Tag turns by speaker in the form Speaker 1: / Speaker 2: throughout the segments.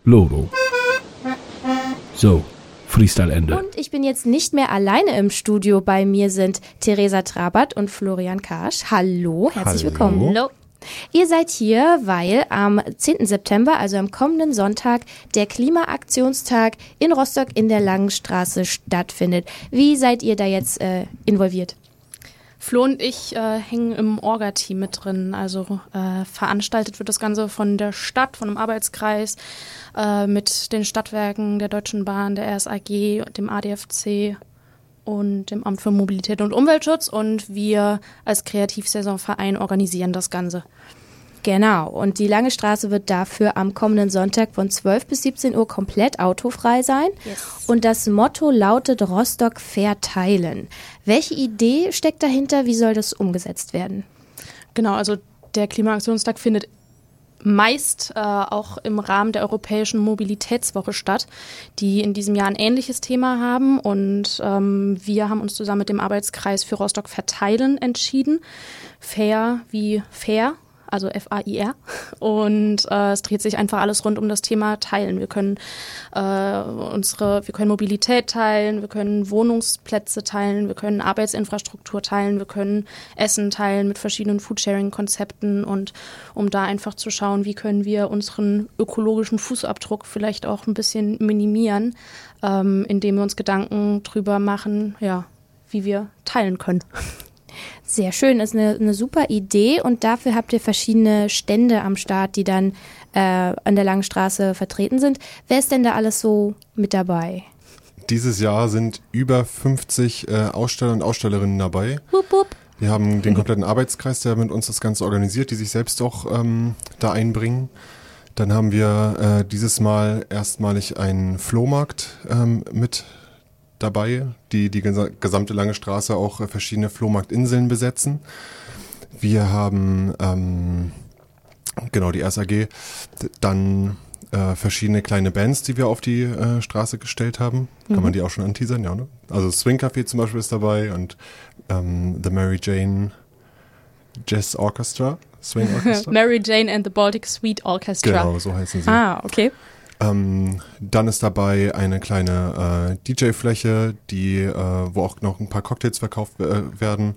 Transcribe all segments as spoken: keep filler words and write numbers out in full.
Speaker 1: Loro. So, Freestyle Ende.
Speaker 2: Und ich bin jetzt nicht mehr alleine im Studio. Bei mir sind Theresa Trabert und Florian Karsch. Hallo, herzlich
Speaker 3: Hallo.
Speaker 2: willkommen. Hallo. Ihr seid hier, weil am zehnten September, also am kommenden Sonntag, der Klimaaktionstag in Rostock in der Langenstraße stattfindet. Wie seid ihr da jetzt äh, involviert?
Speaker 4: Flo und ich äh, hängen im Orga-Team mit drin. Also äh, veranstaltet wird das Ganze von der Stadt, von einem Arbeitskreis, äh, mit den Stadtwerken, der Deutschen Bahn, der R S A G, dem A D F C und dem Amt für Mobilität und Umweltschutz. Und wir als Kreativsaisonverein organisieren das Ganze.
Speaker 2: Genau, und die Lange Straße wird dafür am kommenden Sonntag von zwölf bis siebzehn Uhr komplett autofrei sein.
Speaker 4: Yes.
Speaker 2: Und das Motto lautet Rostock verteilen. Welche Idee steckt dahinter? Wie soll das umgesetzt werden?
Speaker 4: Genau, also der Klimaaktionstag findet meist äh, auch im Rahmen der Europäischen Mobilitätswoche statt, die in diesem Jahr ein ähnliches Thema haben. Und ähm, wir haben uns zusammen mit dem Arbeitskreis für Rostock verteilen entschieden. Fair wie fair. Also F A I R. Und äh, es dreht sich einfach alles rund um das Thema Teilen. Wir können äh, unsere, wir können Mobilität teilen, wir können Wohnungsplätze teilen, wir können Arbeitsinfrastruktur teilen, wir können Essen teilen mit verschiedenen Foodsharing-Konzepten und um da einfach zu schauen, wie können wir unseren ökologischen Fußabdruck vielleicht auch ein bisschen minimieren, ähm, indem wir uns Gedanken drüber machen, ja, wie wir teilen können.
Speaker 2: Sehr schön, ist eine, eine super Idee und dafür habt ihr verschiedene Stände am Start, die dann äh, an der Langen Straße vertreten sind. Wer ist denn da alles so mit dabei?
Speaker 3: Dieses Jahr sind über fünfzig äh, Aussteller und Ausstellerinnen dabei.
Speaker 2: Hup, hup.
Speaker 3: Wir haben den kompletten Arbeitskreis, der mit uns das Ganze organisiert, die sich selbst auch ähm, da einbringen. Dann haben wir äh, dieses Mal erstmalig einen Flohmarkt ähm, mit dabei, die die gesamte Lange Straße auch verschiedene Flohmarktinseln besetzen. Wir haben ähm, genau die R S A G, dann äh, verschiedene kleine Bands, die wir auf die äh, Straße gestellt haben. Mhm. Kann man die auch schon anteasern? Ja, ne? Also Swing Café zum Beispiel ist dabei und ähm, The Mary Jane Jazz Orchestra, Swing Orchestra.
Speaker 4: Mary Jane and the Baltic Sweet Orchestra.
Speaker 3: Genau, so heißen sie.
Speaker 2: Ah, okay.
Speaker 3: Ähm, dann ist dabei eine kleine äh, D J-Fläche, die, äh, wo auch noch ein paar Cocktails verkauft äh, werden.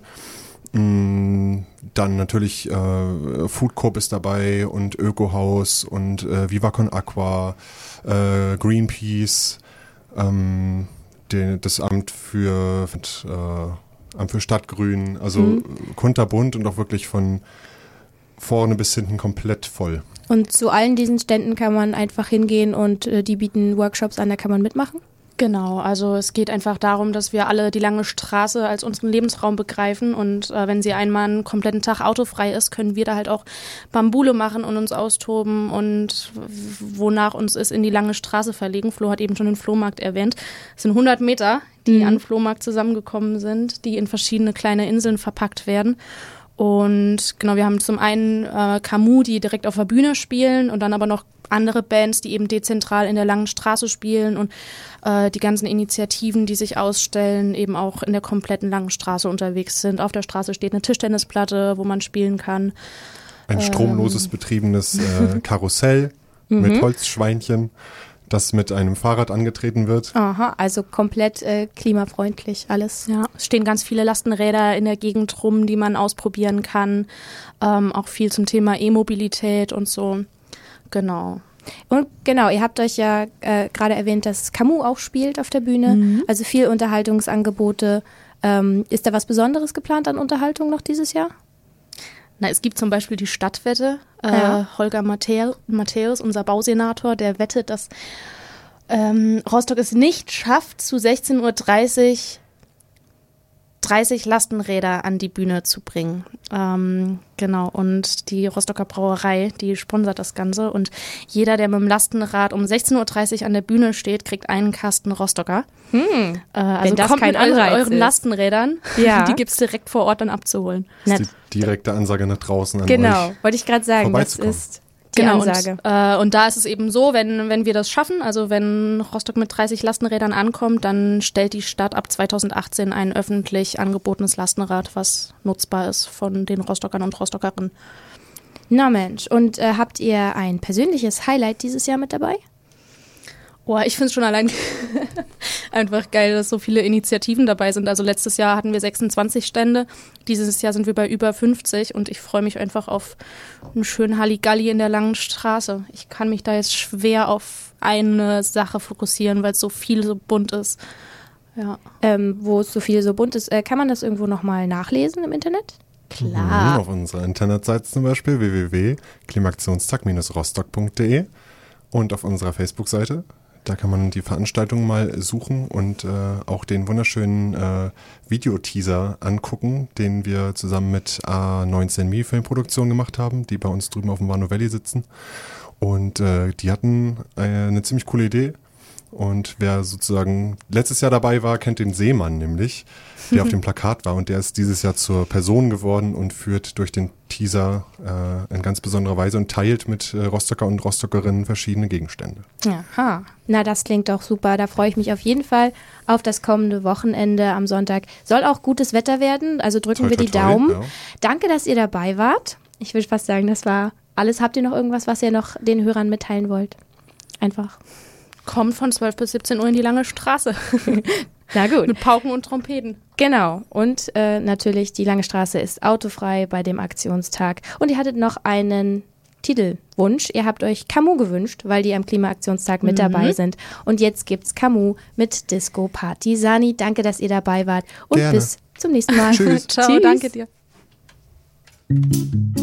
Speaker 3: Mm, dann natürlich äh, Food Coop ist dabei und Ökohaus und äh, Viva Con Aqua, äh, Greenpeace, ähm, den, das Amt für äh, Amt für Stadtgrün, also mhm. kunterbunt und auch wirklich von vorne bis hinten komplett voll.
Speaker 2: Und zu allen diesen Ständen kann man einfach hingehen und äh, die bieten Workshops an, da kann man mitmachen?
Speaker 4: Genau, also es geht einfach darum, dass wir alle die Lange Straße als unseren Lebensraum begreifen und äh, wenn sie einmal einen kompletten Tag autofrei ist, können wir da halt auch Bambule machen und uns austoben und wonach uns ist, in die Lange Straße verlegen. Flo hat eben schon den Flohmarkt erwähnt. Es sind hundert Meter, die mhm. an Flohmarkt zusammengekommen sind, die in verschiedene kleine Inseln verpackt werden. Und genau, wir haben zum einen äh, Camus, die direkt auf der Bühne spielen und dann aber noch andere Bands, die eben dezentral in der Langen Straße spielen und äh, die ganzen Initiativen, die sich ausstellen, eben auch in der kompletten Langen Straße unterwegs sind. Auf der Straße steht eine Tischtennisplatte, wo man spielen kann.
Speaker 3: Ein stromloses, ähm. betriebenes äh, Karussell mit Holzschweinchen, das mit einem Fahrrad angetreten wird.
Speaker 2: Aha, also komplett äh, klimafreundlich alles.
Speaker 4: Ja, es stehen ganz viele Lastenräder in der Gegend rum, die man ausprobieren kann. Ähm, auch viel zum Thema E-Mobilität und so. Genau.
Speaker 2: Und genau, ihr habt euch ja äh, gerade erwähnt, dass Camus auch spielt auf der Bühne. Mhm. Also viel Unterhaltungsangebote. Ähm, ist da was Besonderes geplant an Unterhaltung noch dieses Jahr?
Speaker 4: Na, es gibt zum Beispiel die Stadtwette.
Speaker 2: Ja.
Speaker 4: Äh, Holger Matthäus, unser Bausenator, der wettet, dass ähm, Rostock es nicht schafft, zu sechzehn Uhr dreißig dreißig Lastenräder an die Bühne zu bringen. Ähm, genau, und die Rostocker Brauerei, die sponsert das Ganze. Und jeder, der mit dem Lastenrad um sechzehn Uhr dreißig an der Bühne steht, kriegt einen Kasten Rostocker.
Speaker 2: Hm.
Speaker 4: Äh, also
Speaker 2: Wenn das
Speaker 4: kommt
Speaker 2: kein
Speaker 4: mit euren,
Speaker 2: Anreiz
Speaker 4: euren
Speaker 2: ist.
Speaker 4: Lastenrädern.
Speaker 2: Ja.
Speaker 4: Die gibt es direkt vor Ort dann abzuholen.
Speaker 3: Das ist die direkte Ansage nach draußen an
Speaker 2: Genau,
Speaker 3: euch.
Speaker 2: wollte ich gerade sagen, das
Speaker 3: vorbeizukommen.
Speaker 2: ist die
Speaker 4: Genau,
Speaker 2: Ansage.
Speaker 4: und, äh, und da ist es eben so, wenn, wenn wir das schaffen, also wenn Rostock mit dreißig Lastenrädern ankommt, dann stellt die Stadt ab zweitausendachtzehn ein öffentlich angebotenes Lastenrad, was nutzbar ist von den Rostockern und Rostockerinnen.
Speaker 2: Na Mensch, und äh, habt ihr ein persönliches Highlight dieses Jahr mit dabei?
Speaker 4: Boah, ich finde es schon allein einfach geil, dass so viele Initiativen dabei sind. Also letztes Jahr hatten wir sechsundzwanzig Stände, dieses Jahr sind wir bei über fünfzig und ich freue mich einfach auf einen schönen Halligalli in der Langen Straße. Ich kann mich da jetzt schwer auf eine Sache fokussieren, weil es so viel so bunt ist. Ja.
Speaker 2: Ähm, wo es so viel so bunt ist, äh, kann man das irgendwo nochmal nachlesen im Internet?
Speaker 3: Klar. Mhm, auf unserer Internetseite zum Beispiel w w w punkt klimaaktionstag Bindestrich rostock punkt d e und auf unserer Facebook-Seite. Da kann man die Veranstaltung mal suchen und äh, auch den wunderschönen äh, Videoteaser angucken, den wir zusammen mit A neunzehn Mi Filmproduktion gemacht haben, die bei uns drüben auf dem Warnow Valley sitzen. Und äh, die hatten eine, eine ziemlich coole Idee. Und wer sozusagen letztes Jahr dabei war, kennt den Seemann nämlich, der auf dem Plakat war. Und der ist dieses Jahr zur Person geworden und führt durch den Teaser äh, in ganz besonderer Weise und teilt mit äh, Rostocker und Rostockerinnen verschiedene Gegenstände.
Speaker 2: Aha, na das klingt doch super. Da freue ich mich auf jeden Fall auf das kommende Wochenende am Sonntag. Soll auch gutes Wetter werden, also drücken toi, wir toi, die toi, Daumen. Ja. Danke, dass ihr dabei wart. Ich würde fast sagen, das war alles. Habt ihr noch irgendwas, was ihr noch den Hörern mitteilen wollt? Einfach.
Speaker 4: Kommt von zwölf bis siebzehn Uhr in die Lange Straße.
Speaker 2: Na gut.
Speaker 4: Mit Pauken und Trompeten.
Speaker 2: Genau. Und äh, natürlich, die Lange Straße ist autofrei bei dem Aktionstag. Und ihr hattet noch einen Titelwunsch. Ihr habt euch Camus gewünscht, weil die am Klimaaktionstag mit mhm. dabei sind. Und jetzt gibt's Camus mit Disco Partisani. Danke, dass ihr dabei wart. Und
Speaker 3: Gerne.
Speaker 2: Bis zum nächsten Mal.
Speaker 3: Tschüss.
Speaker 4: Ciao,
Speaker 2: Tschüss.
Speaker 4: Danke dir.